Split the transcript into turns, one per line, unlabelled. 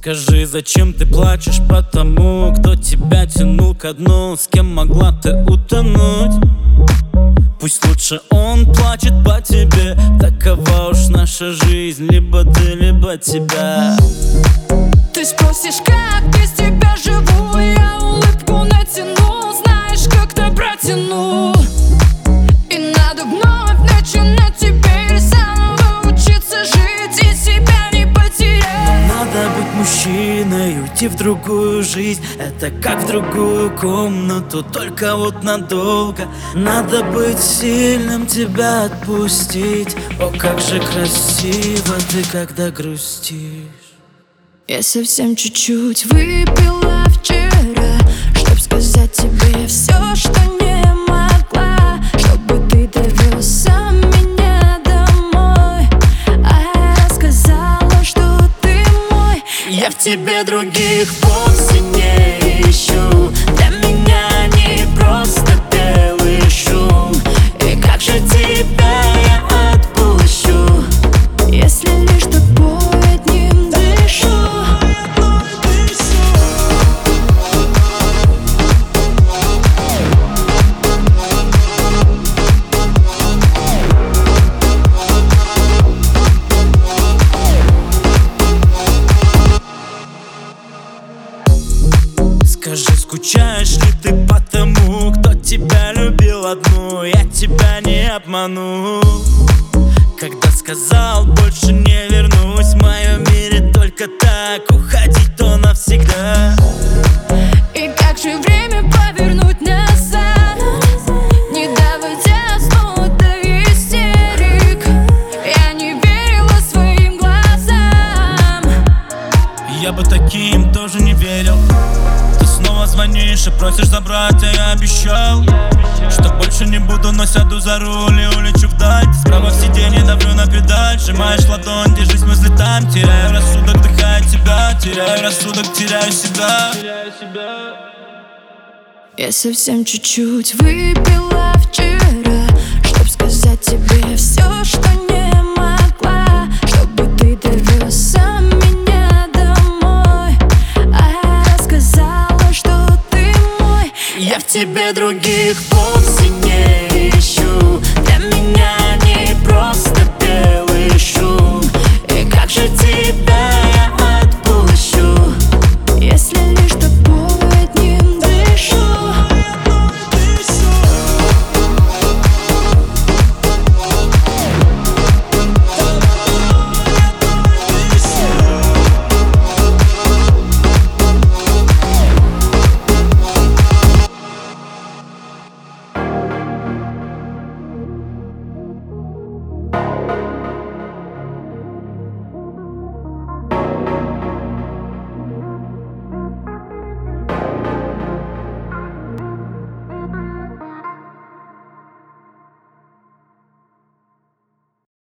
Скажи, зачем ты плачешь по тому, кто тебя тянул ко дну, с кем могла ты утонуть? Пусть лучше он плачет по тебе, такова уж наша жизнь, либо ты, либо тебя.
Ты спросишь, как без тебя живу, я улыбку натяну, знаешь, как-то протяну. И надо вновь начинать теперь заново учиться жить и себя не потерять.
Надо быть мужчиной, уйти в другую жизнь, это как в другую комнату, только вот надолго. Надо быть сильным, тебя отпустить. О, как же красиво ты, когда грустишь.
Я совсем чуть-чуть выпила вчера, чтоб сказать тебе все, что не могла, чтобы ты довез меня домой. А я сказала, что ты мой.
Я в тебе других вовсе не ищу, для меня не просто белый шум. И как же тебя я отпущу,
если лишь тобой одним дышу.
Скажи, скучаешь ли ты по тому, кто тебя любил одну? Я тебя не обману, когда сказал, больше не вернусь. В моем мире только так, уходить то навсегда.
И как же время повернуть назад, не доводя снова до истерик? Я не верила своим глазам.
Я бы таким тоже не верил. Ты снова звонишь и просишь забрать, а я обещал, что больше не буду, но сяду за руль и улечу вдаль. Справа в сиденье давлю на педаль, сжимаешь ладонь, держись, мысли там. Теряю рассудок, вдыхая тебя, теряю рассудок, теряю себя.
Я совсем чуть-чуть выпила вчера, чтоб сказать тебе все, что не